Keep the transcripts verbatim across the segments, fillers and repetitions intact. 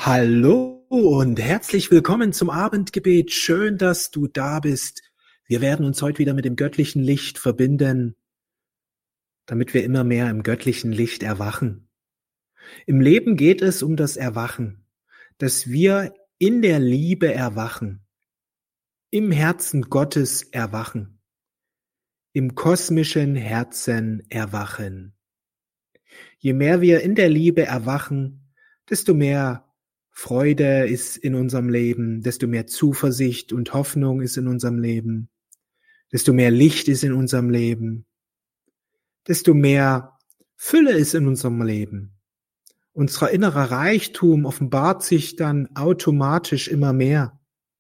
Hallo und herzlich willkommen zum Abendgebet. Schön, dass du da bist. Wir werden uns heute wieder mit dem göttlichen Licht verbinden, damit wir immer mehr im göttlichen Licht erwachen. Im Leben geht es um das Erwachen, dass wir in der Liebe erwachen, im Herzen Gottes erwachen, im kosmischen Herzen erwachen. Je mehr wir in der Liebe erwachen, desto mehr Freude ist in unserem Leben, desto mehr Zuversicht und Hoffnung ist in unserem Leben, desto mehr Licht ist in unserem Leben, desto mehr Fülle ist in unserem Leben. Unser innerer Reichtum offenbart sich dann automatisch immer mehr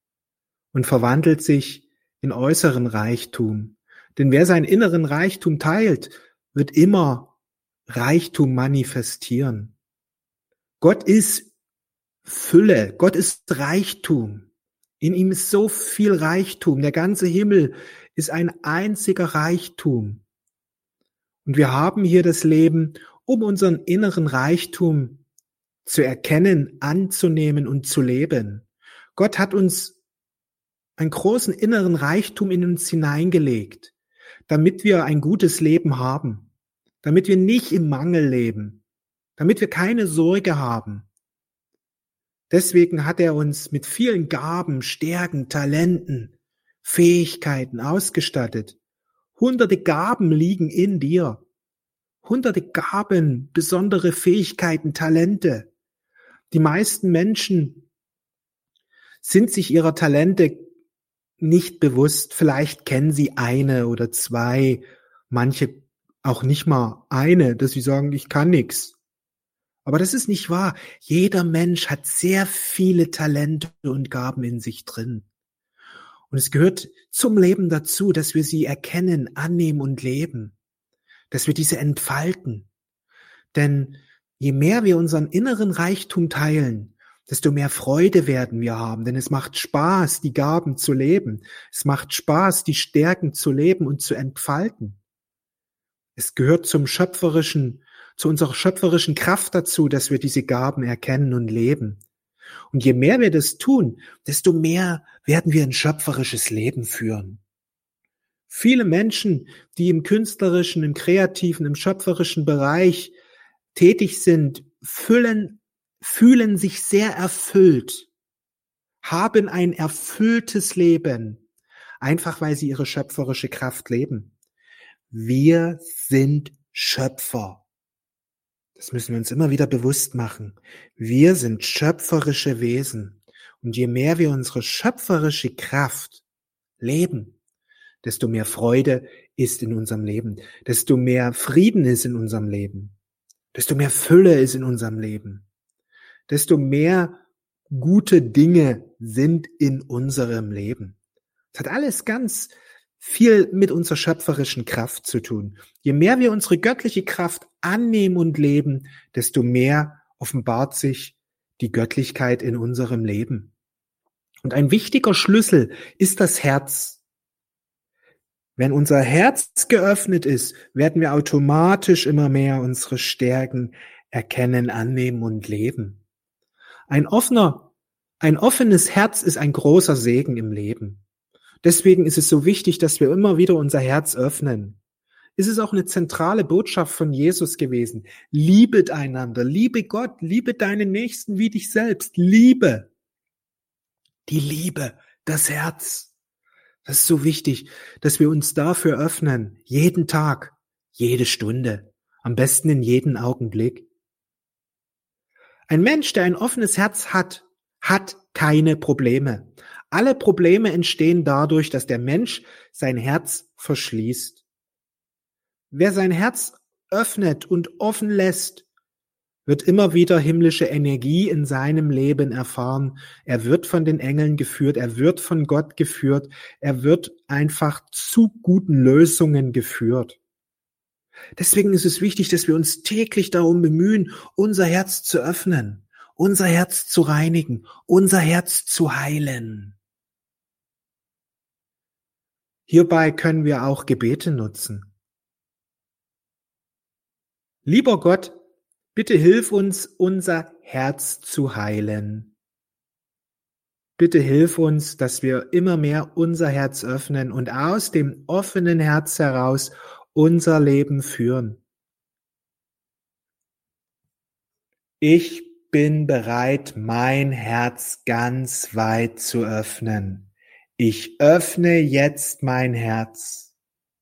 und verwandelt sich in äußeren Reichtum. Denn wer seinen inneren Reichtum teilt, wird immer Reichtum manifestieren. Gott ist Fülle, Gott ist Reichtum. In ihm ist so viel Reichtum. Der ganze Himmel ist ein einziger Reichtum. Und wir haben hier das Leben, um unseren inneren Reichtum zu erkennen, anzunehmen und zu leben. Gott hat uns einen großen inneren Reichtum in uns hineingelegt, damit wir ein gutes Leben haben, damit wir nicht im Mangel leben, damit wir keine Sorge haben. Deswegen hat er uns mit vielen Gaben, Stärken, Talenten, Fähigkeiten ausgestattet. Hunderte Gaben liegen in dir. Hunderte Gaben, besondere Fähigkeiten, Talente. Die meisten Menschen sind sich ihrer Talente nicht bewusst. Vielleicht kennen sie eine oder zwei, manche auch nicht mal eine, dass sie sagen, ich kann nichts. Aber das ist nicht wahr. Jeder Mensch hat sehr viele Talente und Gaben in sich drin. Und es gehört zum Leben dazu, dass wir sie erkennen, annehmen und leben. Dass wir diese entfalten. Denn je mehr wir unseren inneren Reichtum teilen, desto mehr Freude werden wir haben. Denn es macht Spaß, die Gaben zu leben. Es macht Spaß, die Stärken zu leben und zu entfalten. Es gehört zum schöpferischen zu unserer schöpferischen Kraft dazu, dass wir diese Gaben erkennen und leben. Und je mehr wir das tun, desto mehr werden wir ein schöpferisches Leben führen. Viele Menschen, die im künstlerischen, im kreativen, im schöpferischen Bereich tätig sind, fühlen, fühlen sich sehr erfüllt, haben ein erfülltes Leben, einfach weil sie ihre schöpferische Kraft leben. Wir sind Schöpfer. Das müssen wir uns immer wieder bewusst machen. Wir sind schöpferische Wesen. Und je mehr wir unsere schöpferische Kraft leben, desto mehr Freude ist in unserem Leben, desto mehr Frieden ist in unserem Leben, desto mehr Fülle ist in unserem Leben, desto mehr gute Dinge sind in unserem Leben. Es hat alles ganz viel mit unserer schöpferischen Kraft zu tun. Je mehr wir unsere göttliche Kraft annehmen und leben, desto mehr offenbart sich die Göttlichkeit in unserem Leben. Und ein wichtiger Schlüssel ist das Herz. Wenn unser Herz geöffnet ist, werden wir automatisch immer mehr unsere Stärken erkennen, annehmen und leben. Ein offener, ein offenes Herz ist ein großer Segen im Leben. Deswegen ist es so wichtig, dass wir immer wieder unser Herz öffnen. Es ist auch eine zentrale Botschaft von Jesus gewesen. Liebet einander, liebe Gott, liebe deinen Nächsten wie dich selbst. Liebe, die Liebe, das Herz. Das ist so wichtig, dass wir uns dafür öffnen, jeden Tag, jede Stunde, am besten in jeden Augenblick. Ein Mensch, der ein offenes Herz hat, hat keine Probleme. Alle Probleme entstehen dadurch, dass der Mensch sein Herz verschließt. Wer sein Herz öffnet und offen lässt, wird immer wieder himmlische Energie in seinem Leben erfahren. Er wird von den Engeln geführt, er wird von Gott geführt, er wird einfach zu guten Lösungen geführt. Deswegen ist es wichtig, dass wir uns täglich darum bemühen, unser Herz zu öffnen, unser Herz zu reinigen, unser Herz zu heilen. Hierbei können wir auch Gebete nutzen. Lieber Gott, bitte hilf uns, unser Herz zu heilen. Bitte hilf uns, dass wir immer mehr unser Herz öffnen und aus dem offenen Herz heraus unser Leben führen. Ich bin bereit, mein Herz ganz weit zu öffnen. Ich öffne jetzt mein Herz.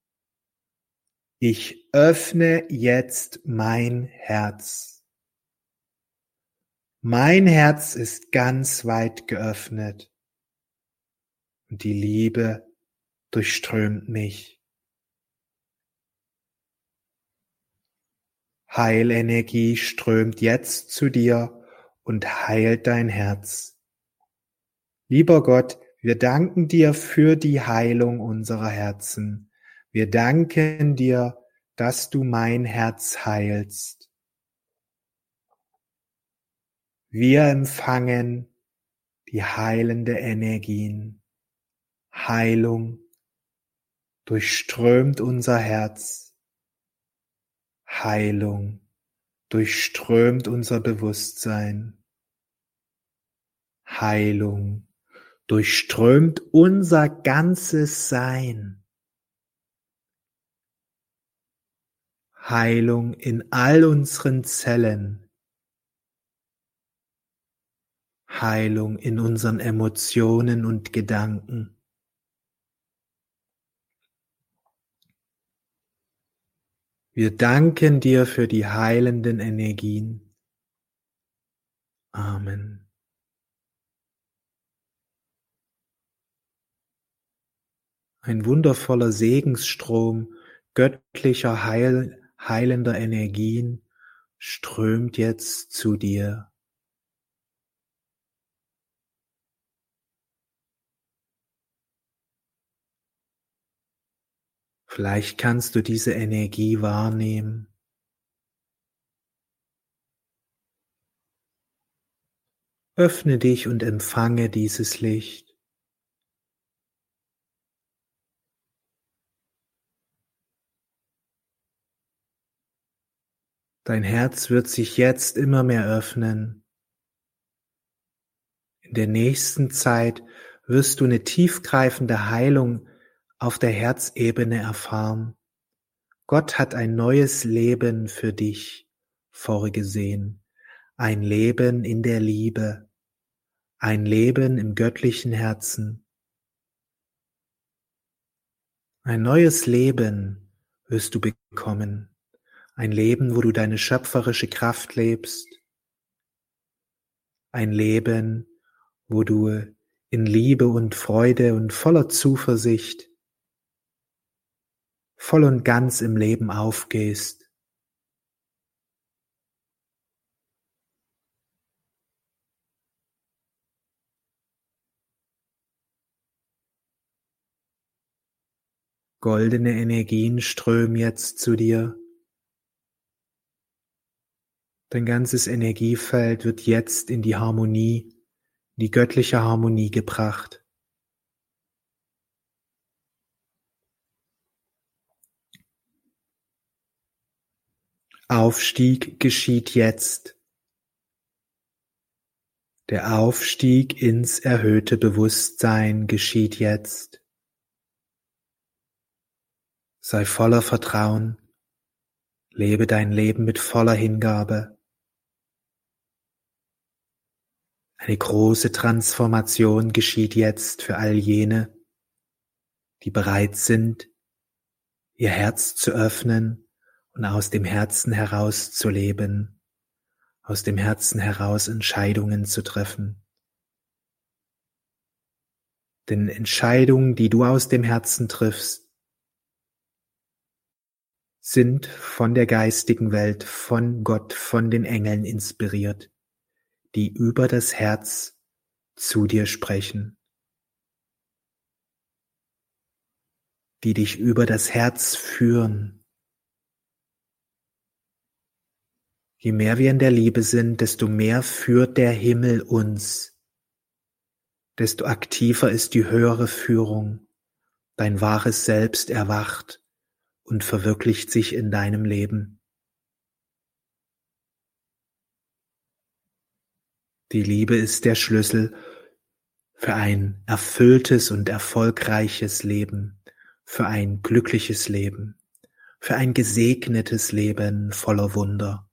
Ich öffne jetzt mein Herz. Mein Herz ist ganz weit geöffnet und die Liebe durchströmt mich. Heilenergie strömt jetzt zu dir und heilt dein Herz. Lieber Gott, wir danken dir für die Heilung unserer Herzen. Wir danken dir, dass du mein Herz heilst. Wir empfangen die heilende Energien. Heilung durchströmt unser Herz. Heilung durchströmt unser Bewusstsein. Heilung durchströmt unser ganzes Sein. Heilung in all unseren Zellen. Heilung in unseren Emotionen und Gedanken. Wir danken dir für die heilenden Energien. Amen. Ein wundervoller Segensstrom göttlicher Heil, heilender Energien strömt jetzt zu dir. Vielleicht kannst du diese Energie wahrnehmen. Öffne dich und empfange dieses Licht. Dein Herz wird sich jetzt immer mehr öffnen. In der nächsten Zeit wirst du eine tiefgreifende Heilung auf der Herzebene erfahren. Gott hat ein neues Leben für dich vorgesehen. Ein Leben in der Liebe. Ein Leben im göttlichen Herzen. Ein neues Leben wirst du bekommen. Ein Leben, wo du deine schöpferische Kraft lebst. Ein Leben, wo du in Liebe und Freude und voller Zuversicht voll und ganz im Leben aufgehst. Goldene Energien strömen jetzt zu dir. Dein ganzes Energiefeld wird jetzt in die Harmonie, in die göttliche Harmonie gebracht. Aufstieg geschieht jetzt. Der Aufstieg ins erhöhte Bewusstsein geschieht jetzt. Sei voller Vertrauen, lebe dein Leben mit voller Hingabe. Eine große Transformation geschieht jetzt für all jene, die bereit sind, ihr Herz zu öffnen und aus dem Herzen heraus zu leben, aus dem Herzen heraus Entscheidungen zu treffen. Denn Entscheidungen, die du aus dem Herzen triffst, sind von der geistigen Welt, von Gott, von den Engeln inspiriert, die über das Herz zu dir sprechen, die dich über das Herz führen. Je mehr wir in der Liebe sind, desto mehr führt der Himmel uns, desto aktiver ist die höhere Führung, dein wahres Selbst erwacht und verwirklicht sich in deinem Leben. Die Liebe ist der Schlüssel für ein erfülltes und erfolgreiches Leben, für ein glückliches Leben, für ein gesegnetes Leben voller Wunder.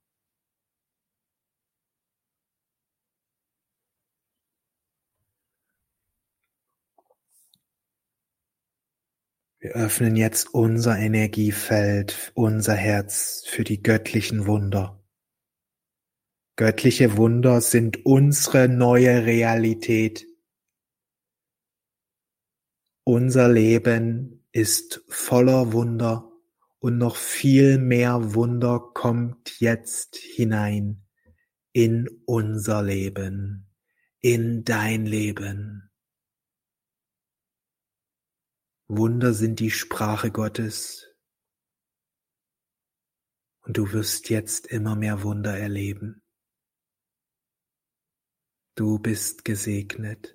Wir öffnen jetzt unser Energiefeld, unser Herz für die göttlichen Wunder. Göttliche Wunder sind unsere neue Realität. Unser Leben ist voller Wunder und noch viel mehr Wunder kommt jetzt hinein in unser Leben, in dein Leben. Wunder sind die Sprache Gottes und du wirst jetzt immer mehr Wunder erleben. Du bist gesegnet.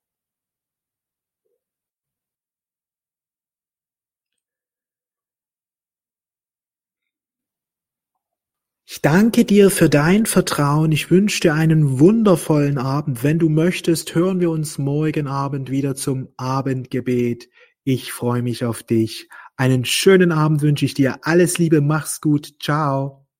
Ich danke dir für dein Vertrauen. Ich wünsche dir einen wundervollen Abend. Wenn du möchtest, hören wir uns morgen Abend wieder zum Abendgebet. Ich freue mich auf dich. Einen schönen Abend wünsche ich dir. Alles Liebe, mach's gut. Ciao.